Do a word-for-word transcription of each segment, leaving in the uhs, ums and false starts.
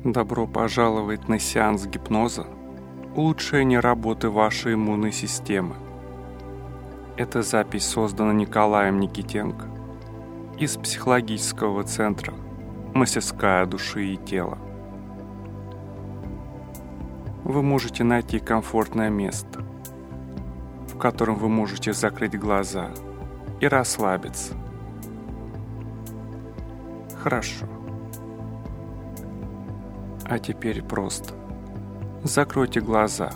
Добро пожаловать на сеанс гипноза «Улучшение работы вашей иммунной системы». Эта запись создана Николаем Никитенко из психологического центра «Мастерская души и тела». Вы можете найти комфортное место, в котором вы можете закрыть глаза и расслабиться. Хорошо. А теперь просто закройте глаза,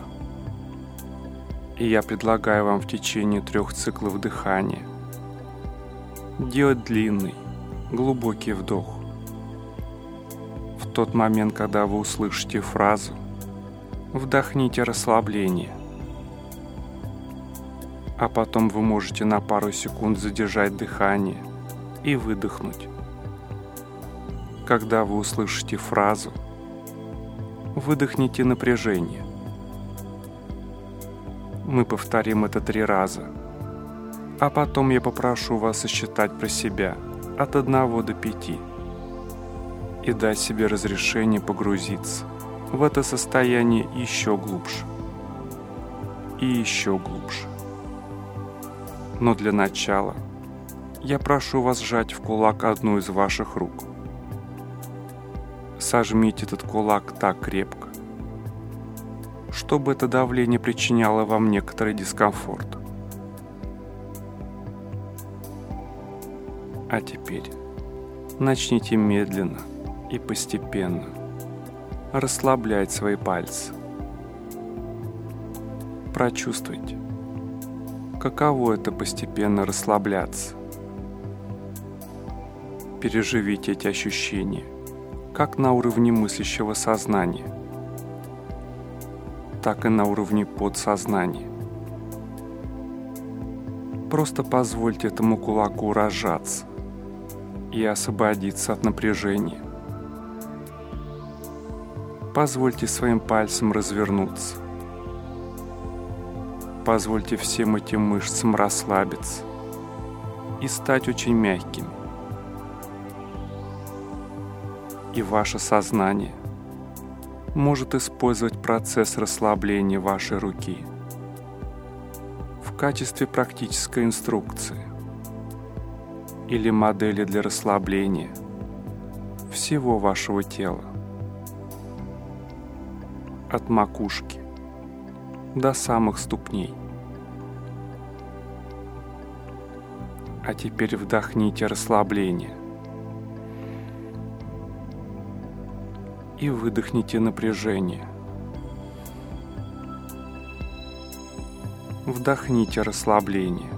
и я предлагаю вам в течение трех циклов дыхания делать длинный, глубокий вдох. В тот момент, когда вы услышите фразу, вдохните расслабление, а потом вы можете на пару секунд задержать дыхание и выдохнуть. Когда вы услышите фразу, выдохните напряжение. Мы повторим это три раза, а потом я попрошу вас сосчитать про себя от одного до пяти и дать себе разрешение погрузиться в это состояние еще глубже и еще глубже. Но для начала я прошу вас сжать в кулак одну из ваших рук. Сожмите этот кулак так крепко, чтобы это давление причиняло вам некоторый дискомфорт. А теперь начните медленно и постепенно расслаблять свои пальцы. Прочувствуйте, каково это постепенно расслабляться. Переживите эти ощущения, как на уровне мыслящего сознания, так и на уровне подсознания. Просто позвольте этому кулаку разжаться и освободиться от напряжения. Позвольте своим пальцам развернуться. Позвольте всем этим мышцам расслабиться и стать очень мягкими. И ваше сознание может использовать процесс расслабления вашей руки в качестве практической инструкции или модели для расслабления всего вашего тела, от макушки до самых ступней. А теперь вдохните расслабление и выдохните напряжение. Вдохните расслабление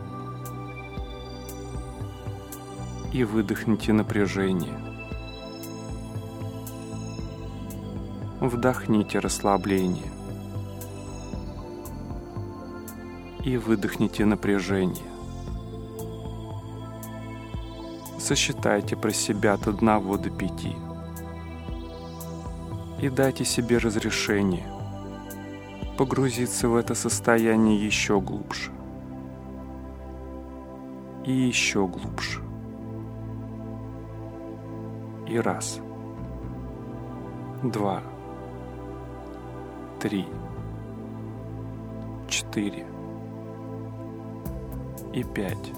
и выдохните напряжение. Вдохните расслабление и выдохните напряжение. Сосчитайте про себя от одного до пяти. И дайте себе разрешение погрузиться в это состояние еще глубже и еще глубже. И раз, два, три, четыре и пять.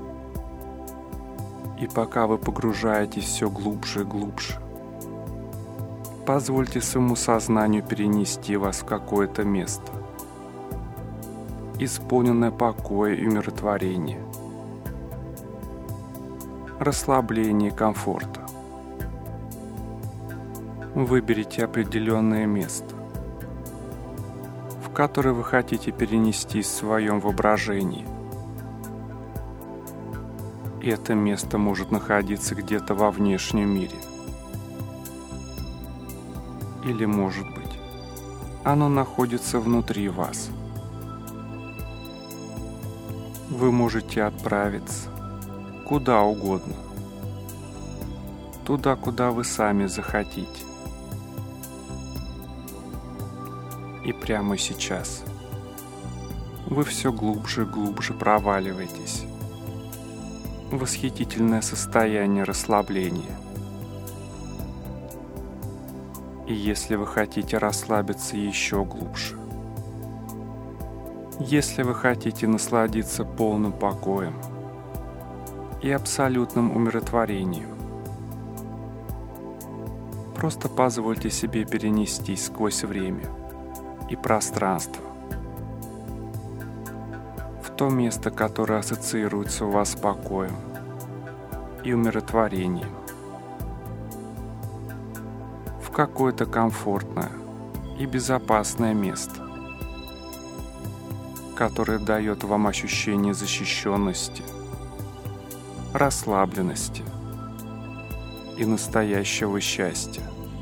И пока вы погружаетесь все глубже и глубже, позвольте своему сознанию перенести вас в какое-то место, исполненное покоя и умиротворения, расслабления и комфорта. Выберите определенное место, в которое вы хотите перенестись в своем воображении. И это место может находиться где-то во внешнем мире. Или, может быть, оно находится внутри вас. Вы можете отправиться куда угодно, туда, куда вы сами захотите. И прямо сейчас вы все глубже и глубже проваливаетесь в восхитительное состояние расслабления. И если вы хотите расслабиться еще глубже, если вы хотите насладиться полным покоем и абсолютным умиротворением, просто позвольте себе перенестись сквозь время и пространство в то место, которое ассоциируется у вас с покоем и умиротворением, в какое-то комфортное и безопасное место, которое дает вам ощущение защищенности, расслабленности и настоящего счастья.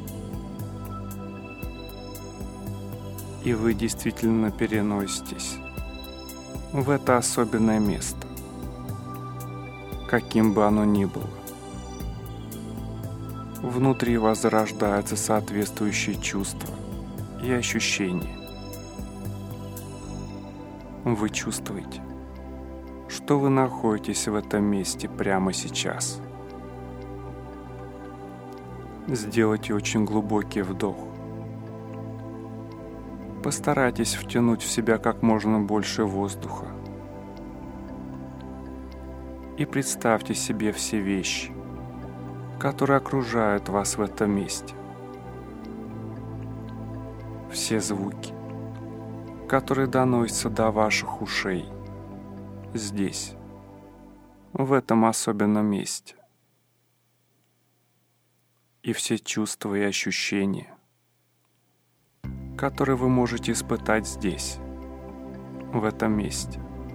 И вы действительно переноситесь в это особенное место, каким бы оно ни было. Внутри вас зарождаются соответствующие чувства и ощущения. Вы чувствуете, что вы находитесь в этом месте прямо сейчас. Сделайте очень глубокий вдох. Постарайтесь втянуть в себя как можно больше воздуха. И представьте себе все вещи, которые окружают вас в этом месте. Все звуки, которые доносятся до ваших ушей здесь, в этом особенном месте. И все чувства и ощущения, которые вы можете испытать здесь, в этом месте,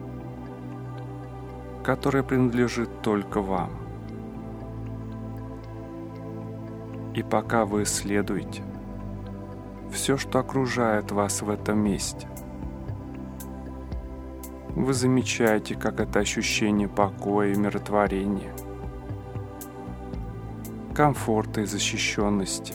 которое принадлежит только вам. И пока вы исследуете все, что окружает вас в этом месте, вы замечаете, как это ощущение покоя и умиротворения, комфорта и защищенности,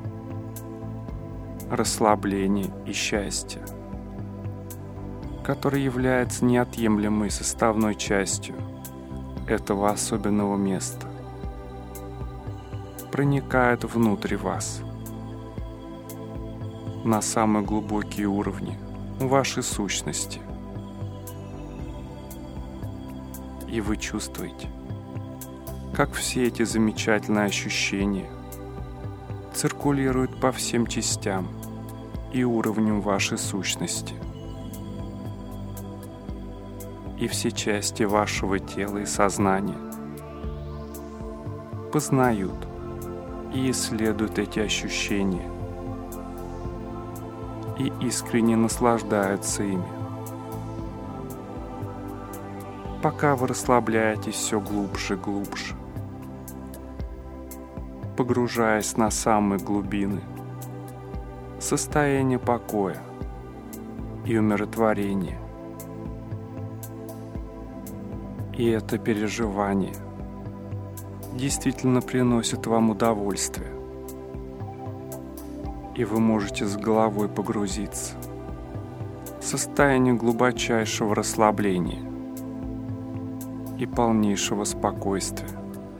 расслабления и счастья, которое является неотъемлемой составной частью этого особенного места, проникает внутрь вас, на самые глубокие уровни вашей сущности. И вы чувствуете, как все эти замечательные ощущения циркулируют по всем частям и уровням вашей сущности. И все части вашего тела и сознания познают и исследуют эти ощущения и искренне наслаждаются ими, пока вы расслабляетесь все глубже и глубже, погружаясь на самые глубины состояния покоя и умиротворения. И это переживание действительно приносит вам удовольствие, и вы можете с головой погрузиться в состояние глубочайшего расслабления и полнейшего спокойствия.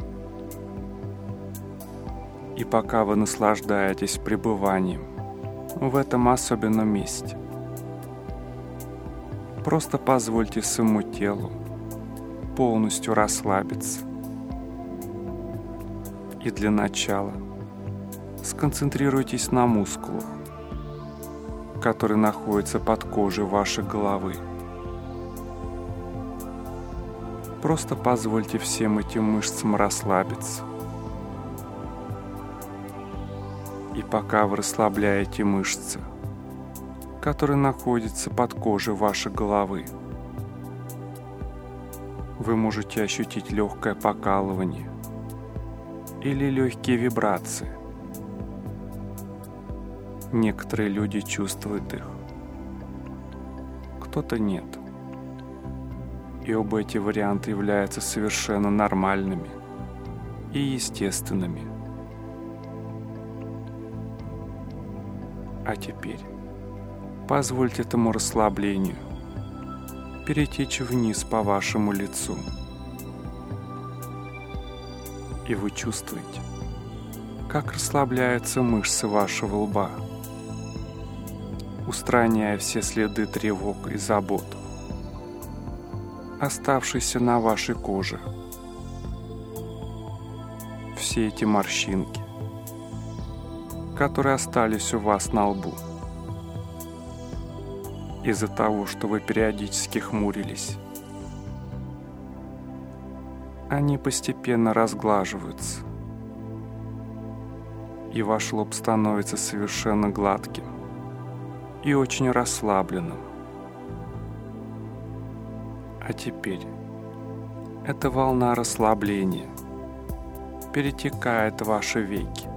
И пока вы наслаждаетесь пребыванием в этом особенном месте, просто позвольте своему телу полностью расслабиться. И для начала сконцентрируйтесь на мускулах, которые находятся под кожей вашей головы. Просто позвольте всем этим мышцам расслабиться. И пока вы расслабляете мышцы, которые находятся под кожей вашей головы, вы можете ощутить легкое покалывание или легкие вибрации. Некоторые люди чувствуют их, кто-то нет. И оба эти варианта являются совершенно нормальными и естественными. А теперь позвольте этому расслаблению перетечь вниз по вашему лицу. И вы чувствуете, как расслабляются мышцы вашего лба, устраняя все следы тревог и забот, оставшиеся на вашей коже. Все эти морщинки, которые остались у вас на лбу из-за того, что вы периодически хмурились, они постепенно разглаживаются, и ваш лоб становится совершенно гладким и очень расслабленным. А теперь эта волна расслабления перетекает в ваши веки,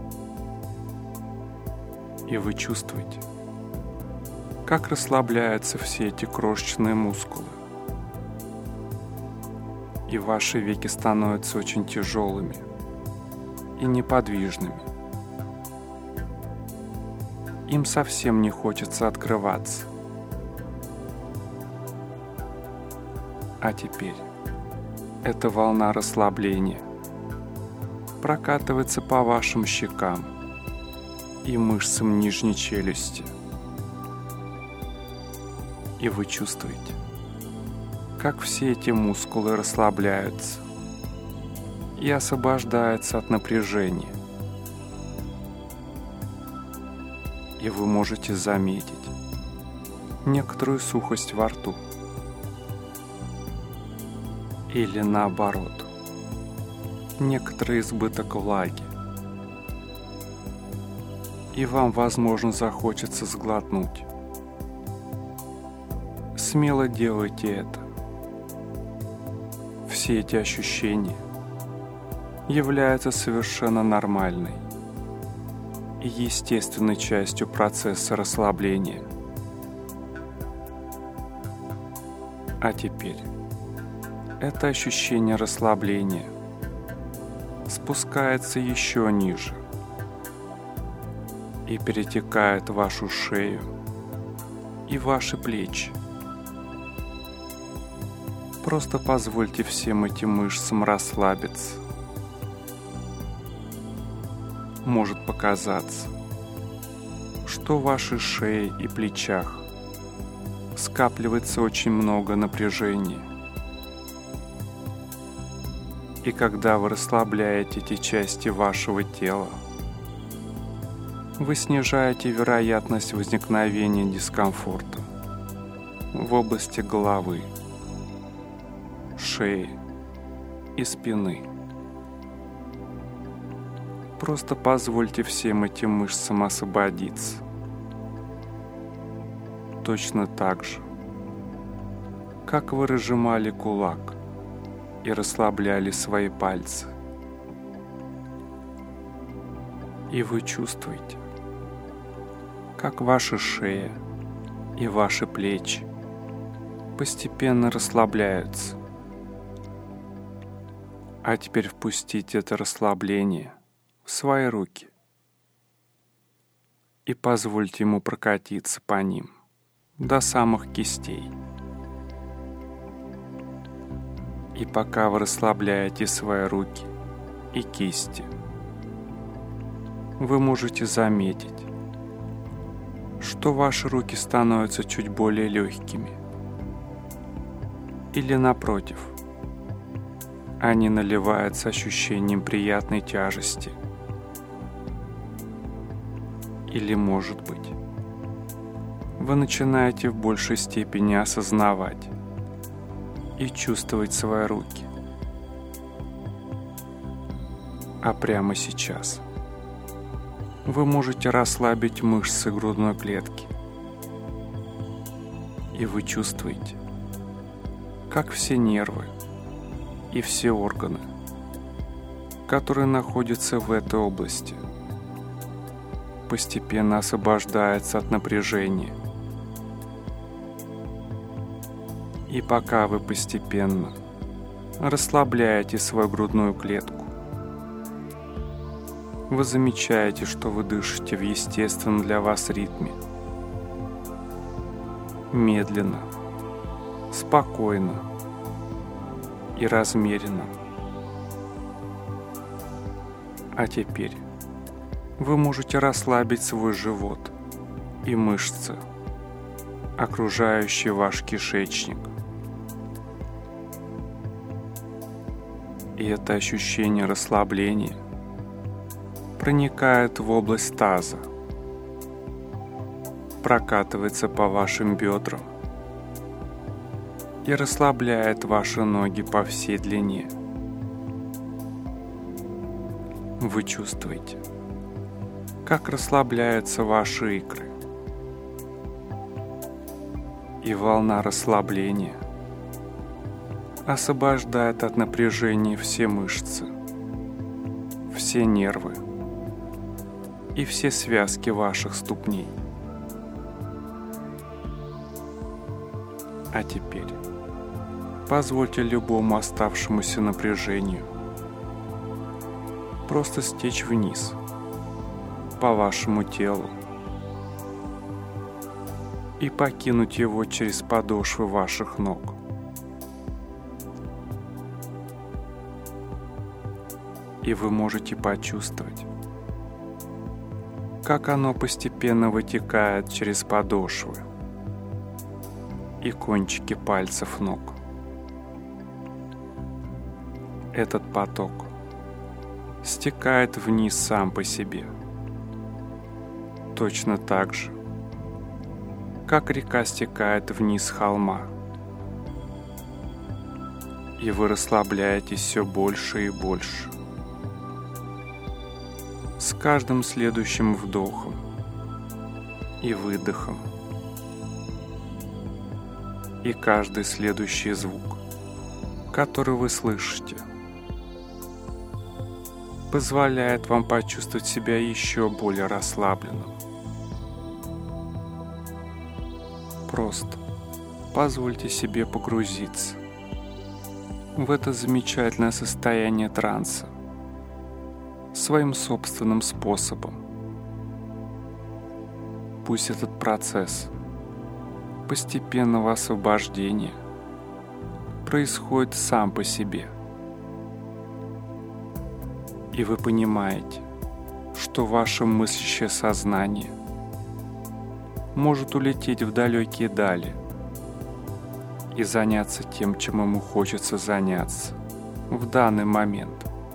и вы чувствуете, как расслабляются все эти крошечные мускулы, и ваши веки становятся очень тяжелыми и неподвижными. Им совсем не хочется открываться. А теперь эта волна расслабления прокатывается по вашим щекам и мышцам нижней челюсти. И вы чувствуете, как все эти мускулы расслабляются и освобождаются от напряжения. И вы можете заметить некоторую сухость во рту. Или наоборот, некоторый избыток влаги. И вам, возможно, захочется сглотнуть. Смело делайте это. Все эти ощущения являются совершенно нормальной и естественной частью процесса расслабления. А теперь это ощущение расслабления спускается еще ниже и перетекает в вашу шею и ваши плечи. Просто позвольте всем этим мышцам расслабиться. Может показаться, что в вашей шее и плечах скапливается очень много напряжения. И когда вы расслабляете эти части вашего тела, вы снижаете вероятность возникновения дискомфорта в области головы, шеи и спины. Просто позвольте всем этим мышцам освободиться. Точно так же, как вы разжимали кулак и расслабляли свои пальцы. И вы чувствуете, как ваша шея и ваши плечи постепенно расслабляются. А теперь впустите это расслабление в свои руки и позвольте ему прокатиться по ним до самых кистей. И пока вы расслабляете свои руки и кисти, вы можете заметить, что ваши руки становятся чуть более легкими. Или напротив, они наливаются ощущением приятной тяжести. Или, может быть, вы начинаете в большей степени осознавать и чувствовать свои руки. А прямо сейчас вы можете расслабить мышцы грудной клетки. И вы чувствуете, как все нервы и все органы, которые находятся в этой области, постепенно освобождаются от напряжения. И пока вы постепенно расслабляете свою грудную клетку, вы замечаете, что вы дышите в естественном для вас ритме. Медленно, спокойно и размеренно. А теперь Вы можете расслабить свой живот и мышцы, окружающие ваш кишечник. И это ощущение расслабления проникает в область таза, прокатывается по вашим бедрам и расслабляет ваши ноги по всей длине. Вы чувствуете, как расслабляются ваши икры, и волна расслабления освобождает от напряжения все мышцы, все нервы и все связки ваших ступней. А теперь позвольте любому оставшемуся напряжению просто стечь вниз по вашему телу и покинуть его через подошвы ваших ног. И вы можете почувствовать, как оно постепенно вытекает через подошвы и кончики пальцев ног. Этот поток стекает вниз сам по себе, точно так же, как река стекает вниз с холма. И вы расслабляетесь все больше и больше. С каждым следующим вдохом и выдохом, и каждый следующий звук, который вы слышите, позволяет вам почувствовать себя еще более расслабленным. Просто позвольте себе погрузиться в это замечательное состояние транса своим собственным способом. Пусть этот процесс постепенного освобождения происходит сам по себе. И вы понимаете, что ваше мыслящее сознание может улететь в далекие дали и заняться тем, чем ему хочется заняться в данный момент,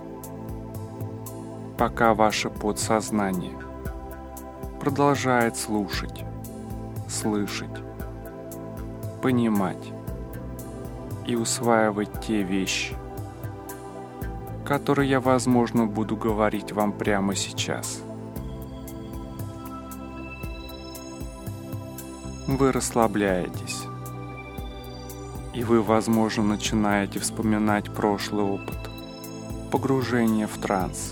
пока ваше подсознание продолжает слушать, слышать, понимать и усваивать те вещи, которые я, возможно, буду говорить вам прямо сейчас. Вы расслабляетесь, и вы, возможно, начинаете вспоминать прошлый опыт погружения в транс.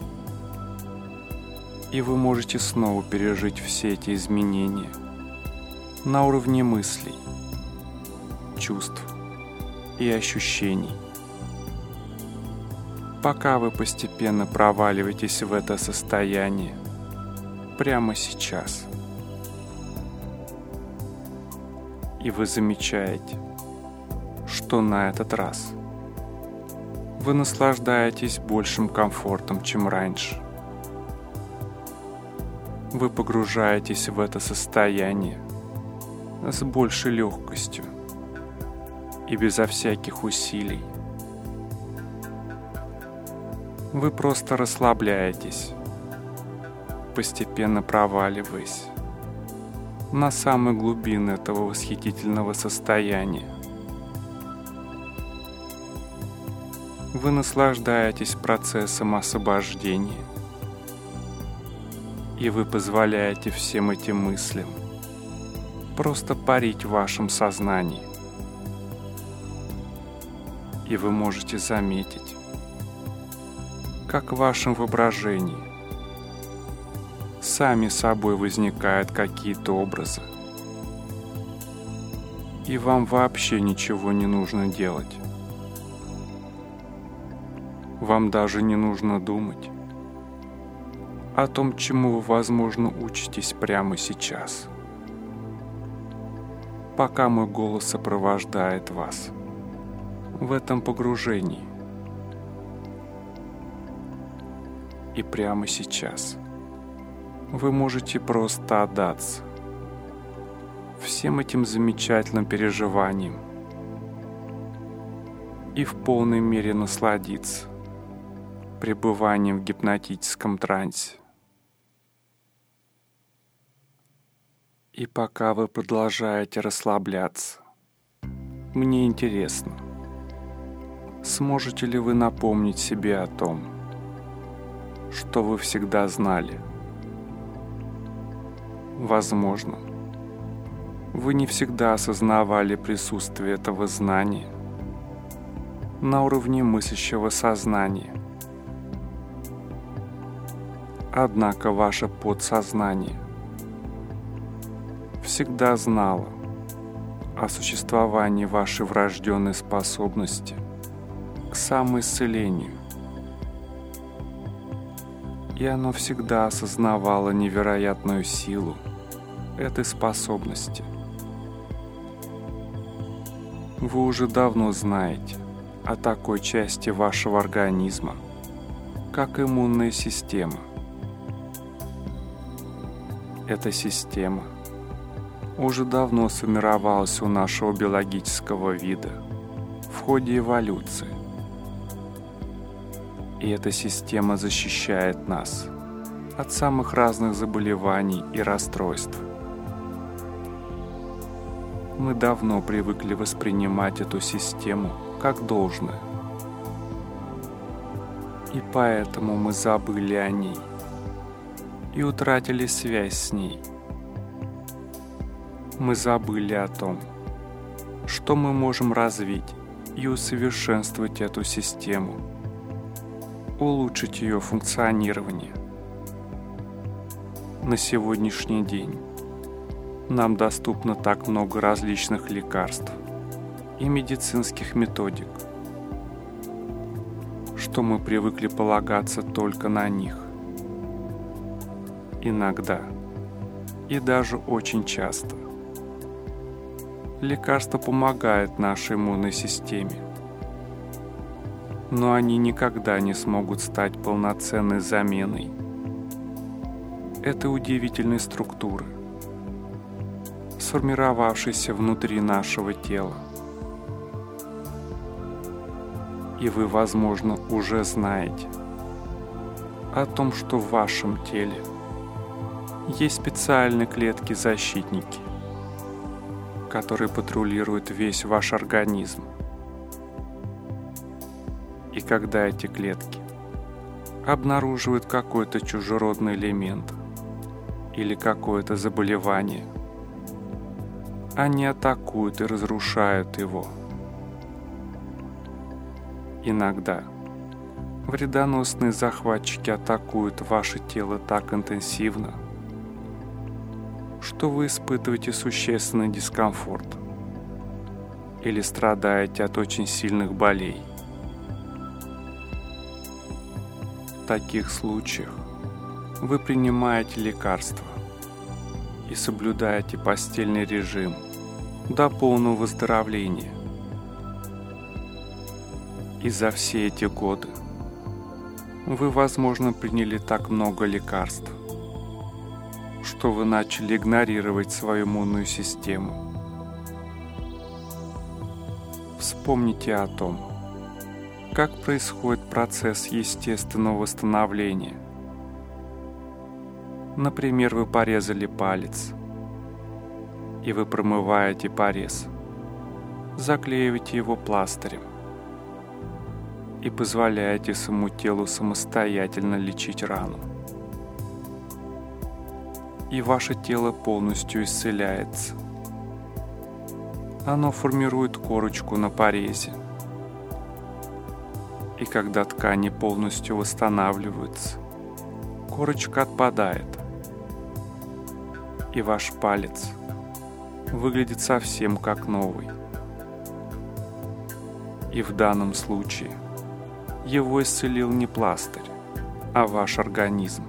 И вы можете снова пережить все эти изменения на уровне мыслей, чувств и ощущений, пока вы постепенно проваливаетесь в это состояние прямо сейчас. И вы замечаете, что на этот раз вы наслаждаетесь большим комфортом, чем раньше. Вы погружаетесь в это состояние с большей легкостью и безо всяких усилий. Вы просто расслабляетесь, постепенно проваливаясь на самые глубины этого восхитительного состояния. Вы наслаждаетесь процессом освобождения, и вы позволяете всем этим мыслям просто парить в вашем сознании. И вы можете заметить, как в вашем воображении сами собой возникают какие-то образы, и вам вообще ничего не нужно делать. Вам даже не нужно думать о том, чему вы, возможно, учитесь прямо сейчас, пока мой голос сопровождает вас в этом погружении. И прямо сейчас вы можете просто отдаться всем этим замечательным переживаниям и в полной мере насладиться пребыванием в гипнотическом трансе. И пока вы продолжаете расслабляться, мне интересно, сможете ли вы напомнить себе о том, что вы всегда знали? Возможно, вы не всегда осознавали присутствие этого знания на уровне мыслящего сознания. Однако ваше подсознание всегда знало о существовании вашей врожденной способности к самоисцелению, и оно всегда осознавало невероятную силу этой способности. Вы уже давно знаете о такой части вашего организма, как иммунная система. Эта система уже давно сформировалась у нашего биологического вида в ходе эволюции. И эта система защищает нас от самых разных заболеваний и расстройств. Мы давно привыкли воспринимать эту систему как должное. И поэтому мы забыли о ней и утратили связь с ней. Мы забыли о том, что мы можем развить и усовершенствовать эту систему, улучшить ее функционирование. На сегодняшний день нам доступно так много различных лекарств и медицинских методик, что мы привыкли полагаться только на них. Иногда, и даже очень часто, лекарства помогают нашей иммунной системе, но они никогда не смогут стать полноценной заменой этой удивительной структуры, сформировавшейся внутри нашего тела. И вы, возможно, уже знаете о том, что в вашем теле есть специальные клетки-защитники, которые патрулируют весь ваш организм. И когда эти клетки обнаруживают какой-то чужеродный элемент или какое-то заболевание, они атакуют и разрушают его. Иногда вредоносные захватчики атакуют ваше тело так интенсивно, что вы испытываете существенный дискомфорт или страдаете от очень сильных болей. В таких случаях вы принимаете лекарства и соблюдаете постельный режим до полного выздоровления. И за все эти годы вы, возможно, приняли так много лекарств, что вы начали игнорировать свою иммунную систему. Вспомните о том, как происходит процесс естественного восстановления. Например, вы порезали палец, и вы промываете порез, заклеиваете его пластырем и позволяете своему телу самостоятельно лечить рану. И ваше тело полностью исцеляется. Оно формирует корочку на порезе. И когда ткани полностью восстанавливаются, корочка отпадает. И ваш палец выглядит совсем как новый. И в данном случае его исцелил не пластырь, а ваш организм.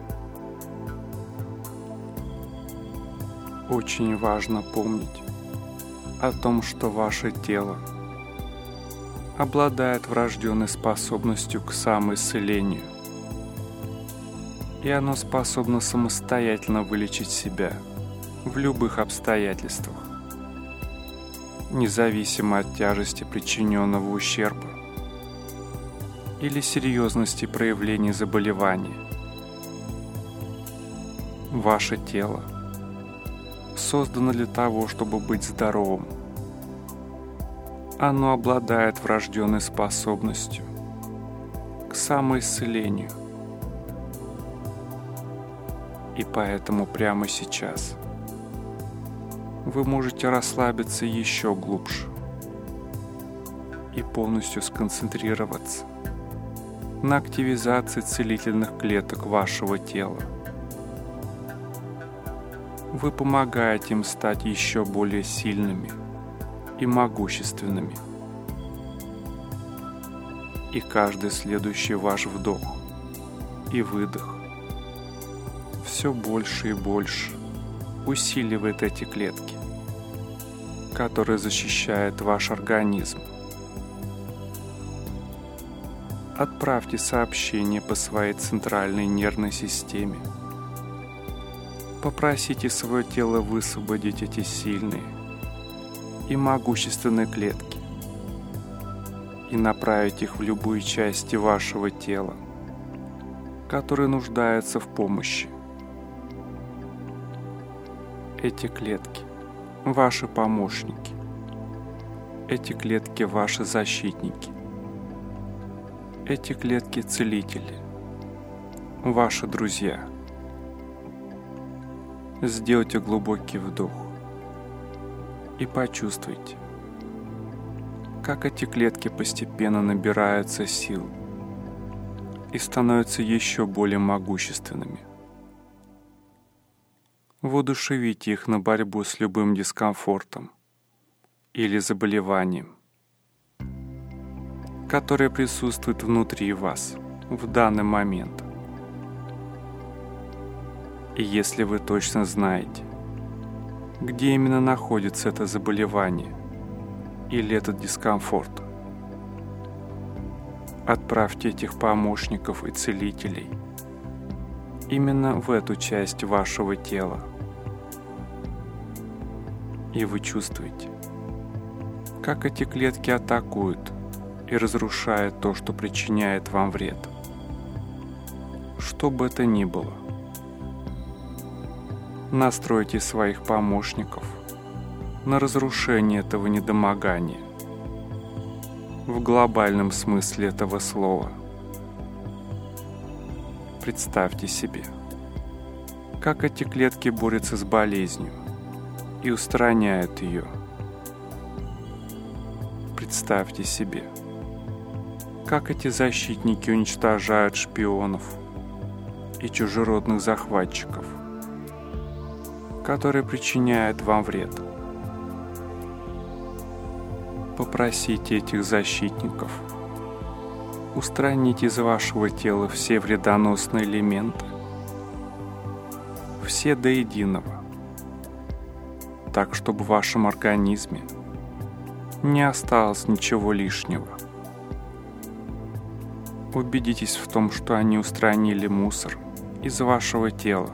Очень важно помнить о том, что ваше тело обладает врожденной способностью к самоисцелению. и оно способно самостоятельно вылечить себя в любых обстоятельствах, независимо от тяжести причиненного ущерба или серьезности проявлений заболевания. Ваше тело создано для того, чтобы быть здоровым. Оно обладает врожденной способностью к самоисцелению. И поэтому прямо сейчас вы можете расслабиться еще глубже и полностью сконцентрироваться на активизации целительных клеток вашего тела. Вы помогаете им стать еще более сильными и могущественными. И каждый следующий ваш вдох и выдох все больше и больше усиливает эти клетки, которые защищают ваш организм. Отправьте сообщение по своей центральной нервной системе. Попросите свое тело высвободить эти сильные и могущественные клетки и направить их в любые части вашего тела, которые нуждаются в помощи. Эти клетки – ваши помощники. Эти клетки – ваши защитники. Эти клетки – целители, ваши друзья. Сделайте глубокий вдох и почувствуйте, как эти клетки постепенно набираются сил и становятся еще более могущественными. Воодушевите их на борьбу с любым дискомфортом или заболеванием, которое присутствует внутри вас в данный момент. И если вы точно знаете, где именно находится это заболевание или этот дискомфорт, отправьте этих помощников и целителей именно в эту часть вашего тела. И вы чувствуете, как эти клетки атакуют и разрушают то, что причиняет вам вред. Что бы это ни было. Настройте своих помощников на разрушение этого недомогания в глобальном смысле этого слова. Представьте себе, как эти клетки борются с болезнью и устраняют ее. Представьте себе, как эти защитники уничтожают шпионов и чужеродных захватчиков, которые причиняют вам вред. Попросите этих защитников устранить из вашего тела все вредоносные элементы, все до единого, так, чтобы в вашем организме не осталось ничего лишнего. Убедитесь в том, что они устранили мусор из вашего тела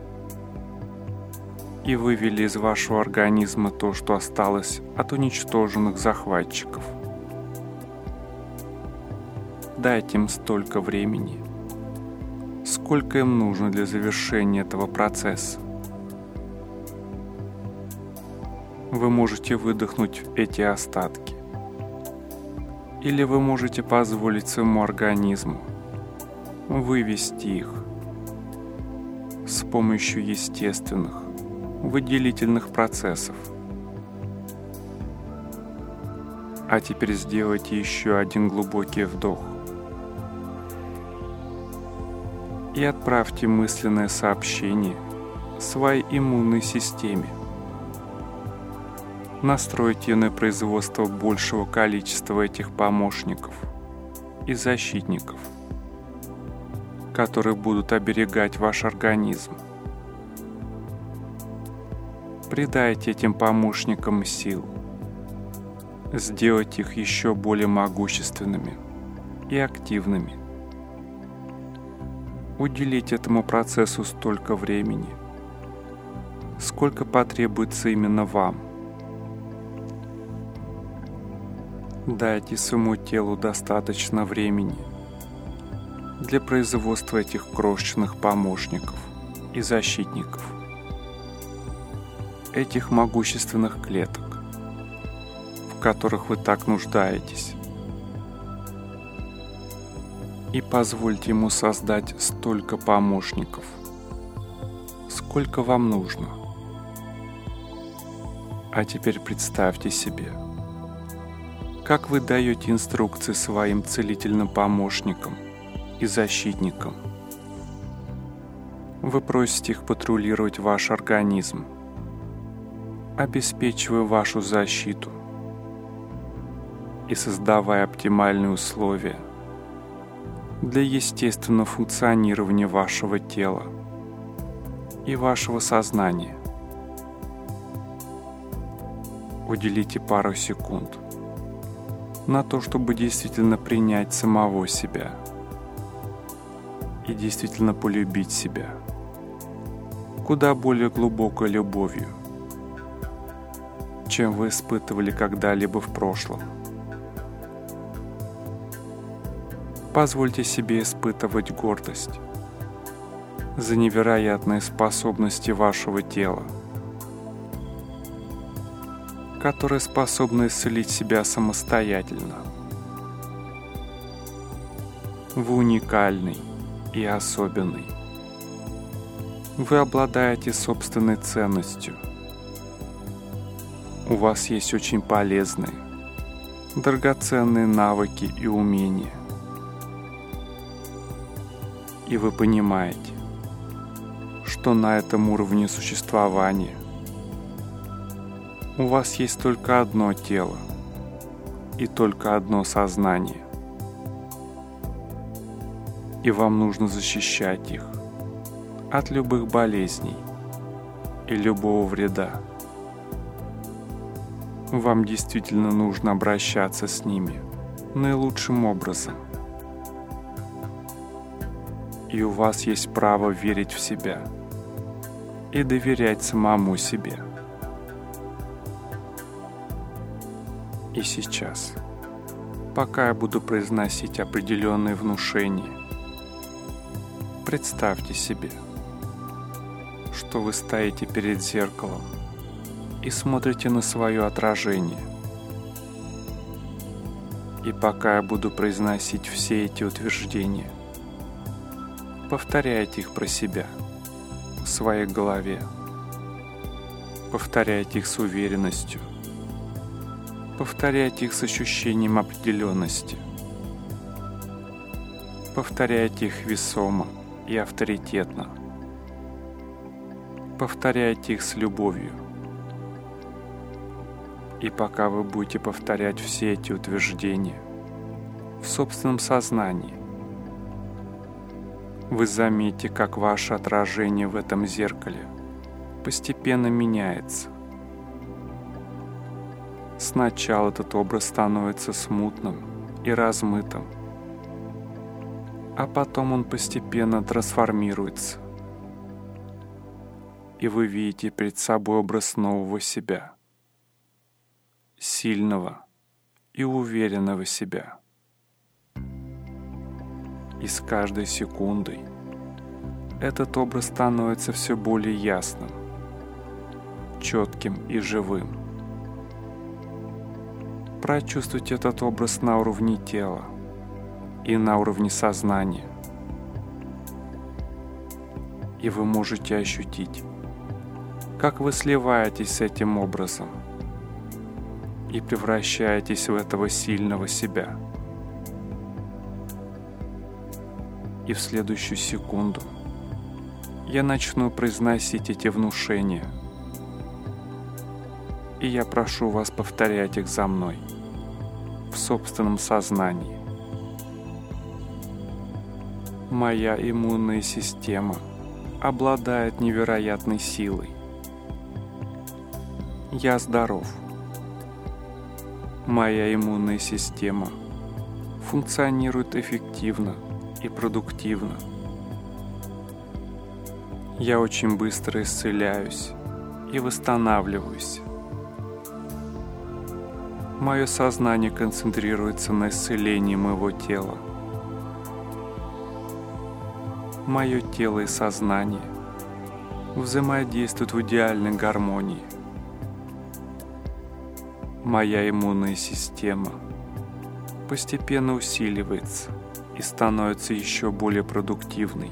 и вывели из вашего организма то, что осталось от уничтоженных захватчиков. Дайте им столько времени, сколько им нужно для завершения этого процесса. Вы можете выдохнуть эти остатки, или вы можете позволить своему организму вывести их с помощью естественных выделительных процессов. А теперь сделайте еще один глубокий вдох и отправьте мысленное сообщение своей иммунной системе. Настройте ее на производство большего количества этих помощников и защитников, которые будут оберегать ваш организм. Придайте этим помощникам сил, сделайте их еще более могущественными и активными. Уделите этому процессу столько времени, сколько потребуется именно вам. Дайте своему телу достаточно времени для производства этих крошечных помощников и защитников, этих могущественных клеток, в которых вы так нуждаетесь. И позвольте ему создать столько помощников, сколько вам нужно. А теперь представьте себе, как вы даете инструкции своим целительным помощникам и защитникам. Вы просите их патрулировать ваш организм, обеспечивая вашу защиту и создавая оптимальные условия для естественного функционирования вашего тела и вашего сознания. Уделите пару секунд на то, чтобы действительно принять самого себя и действительно полюбить себя куда более глубокой любовью, чем вы испытывали когда-либо в прошлом. Позвольте себе испытывать гордость за невероятные способности вашего тела, которое способно исцелить себя самостоятельно. Вы уникальный и особенный. Вы обладаете собственной ценностью. У вас есть очень полезные, драгоценные навыки и умения. И вы понимаете, что на этом уровне существования у вас есть только одно тело и только одно сознание. И вам нужно защищать их от любых болезней и любого вреда. Вам действительно нужно обращаться с ними наилучшим образом. И у вас есть право верить в себя и доверять самому себе. И сейчас, пока я буду произносить определенные внушения, представьте себе, что вы стоите перед зеркалом и смотрите на свое отражение. И пока я буду произносить все эти утверждения, повторяйте их про себя в своей голове. Повторяйте их с уверенностью. Повторяйте их с ощущением определенности. Повторяйте их весомо и авторитетно. Повторяйте их с любовью. И пока вы будете повторять все эти утверждения в собственном сознании, вы заметите, как ваше отражение в этом зеркале постепенно меняется. Сначала этот образ становится смутным и размытым, а потом он постепенно трансформируется, и вы видите перед собой образ нового себя, сильного и уверенного себя. И с каждой секундой этот образ становится все более ясным, четким и живым. Прочувствуйте этот образ на уровне тела и на уровне сознания. И вы можете ощутить, как вы сливаетесь с этим образом и превращаетесь в этого сильного себя. И в следующую секунду я начну произносить эти внушения. И я прошу вас повторять их за мной в собственном сознании. Моя иммунная система обладает невероятной силой. Я здоров. Моя иммунная система функционирует эффективно и продуктивно. Я очень быстро исцеляюсь и восстанавливаюсь. Мое сознание концентрируется на исцелении моего тела. Мое тело и сознание взаимодействуют в идеальной гармонии. Моя иммунная система постепенно усиливается и становится еще более продуктивной.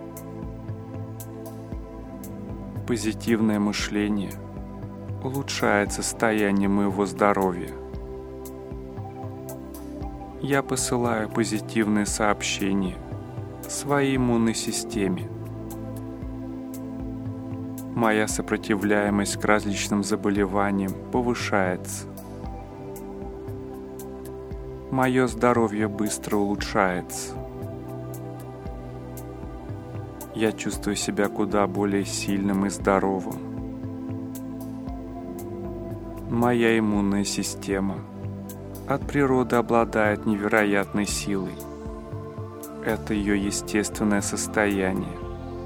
Позитивное мышление улучшает состояние моего здоровья. Я посылаю позитивные сообщения своей иммунной системе. Моя сопротивляемость к различным заболеваниям повышается. Мое здоровье быстро улучшается. Я чувствую себя куда более сильным и здоровым. Моя иммунная система от природы обладает невероятной силой. Это ее естественное состояние.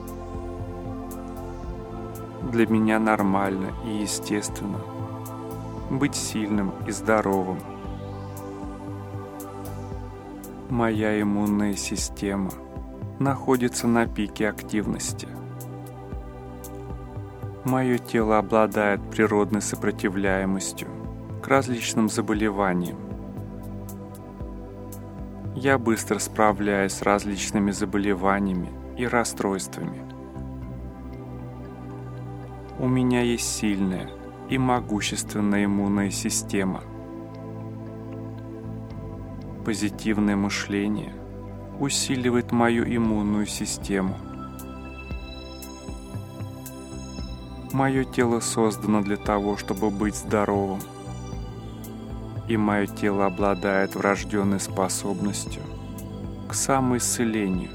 Для меня нормально и естественно быть сильным и здоровым. Моя иммунная система находится на пике активности. Мое тело обладает природной сопротивляемостью к различным заболеваниям. Я быстро справляюсь с различными заболеваниями и расстройствами. У меня есть сильная и могущественная иммунная система. Позитивное мышление усиливает мою иммунную систему. Мое тело создано для того, чтобы быть здоровым. И мое тело обладает врожденной способностью к самоисцелению.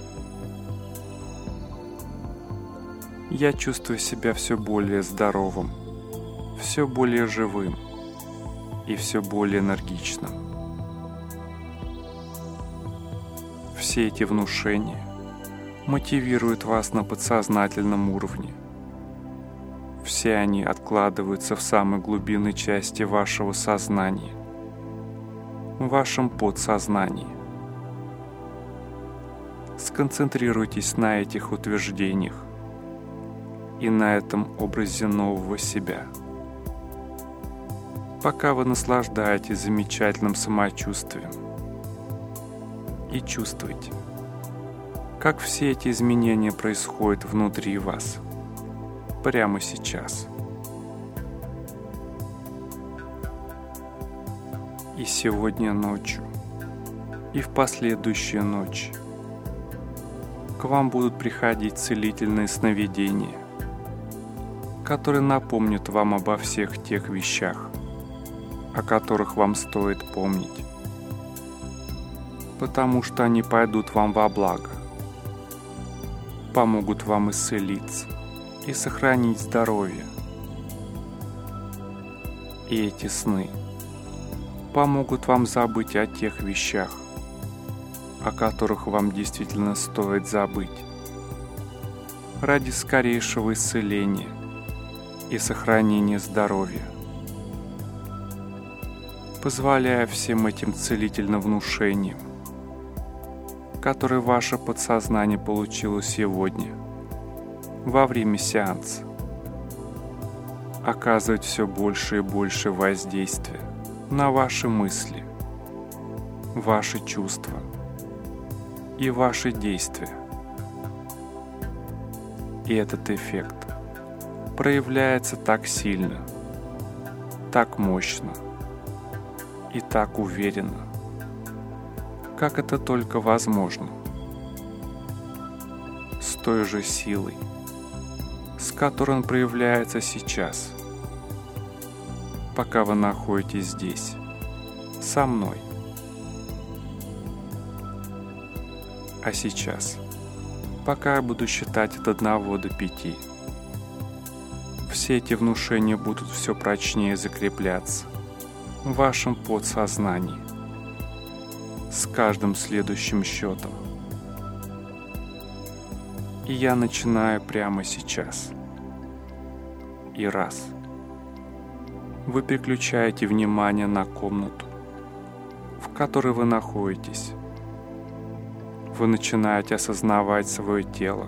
Я чувствую себя все более здоровым, все более живым и все более энергичным. Все эти внушения мотивируют вас на подсознательном уровне. Все они откладываются в самой глубинной части вашего сознания, в вашем подсознании. Сконцентрируйтесь на этих утверждениях и на этом образе нового себя. Пока вы наслаждаетесь замечательным самочувствием и чувствуете, как все эти изменения происходят внутри вас прямо сейчас. И сегодня ночью, и в последующие ночи к вам будут приходить целительные сновидения, которые напомнят вам обо всех тех вещах, о которых вам стоит помнить, потому что они пойдут вам во благо, помогут вам исцелиться и сохранить здоровье. И эти сны помогут вам забыть о тех вещах, о которых вам действительно стоит забыть, ради скорейшего исцеления и сохранения здоровья. Позволяя всем этим целительным внушениям, которые ваше подсознание получило сегодня, во время сеанса, оказывать все больше и больше воздействия на ваши мысли, ваши чувства и ваши действия. И этот эффект проявляется так сильно, так мощно и так уверенно, как это только возможно, с той же силой, с которой он проявляется сейчас, пока вы находитесь здесь, со мной. А сейчас, пока я буду считать от одного до пяти, все эти внушения будут все прочнее закрепляться в вашем подсознании с каждым следующим счетом. И я начинаю прямо сейчас. И раз. Вы переключаете внимание на комнату, в которой вы находитесь. Вы начинаете осознавать свое тело.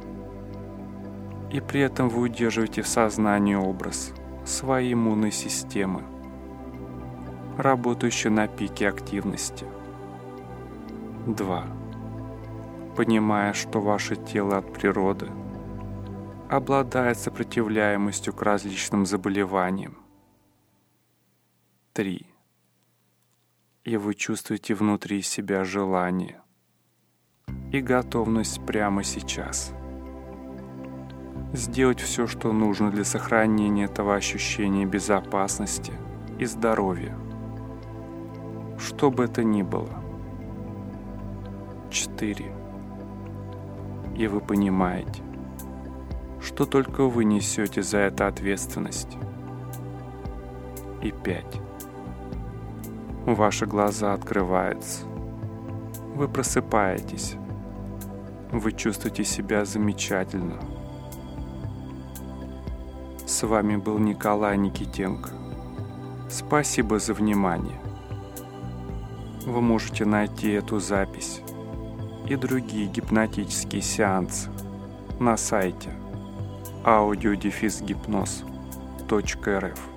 И при этом вы удерживаете в сознании образ своей иммунной системы, работающей на пике активности. Два. Понимая, что ваше тело от природы обладает сопротивляемостью к различным заболеваниям. Три. И вы чувствуете внутри себя желание и готовность прямо сейчас сделать все, что нужно для сохранения этого ощущения безопасности и здоровья, что бы это ни было. Четыре. И вы понимаете, что только вы несете за это ответственность. И пять. Ваши глаза открываются. Вы просыпаетесь. Вы чувствуете себя замечательно. С вами был Николай Никитенко. Спасибо за внимание. Вы можете найти эту запись и другие гипнотические сеансы на сайте аудио дефис гипноз точка эр эф.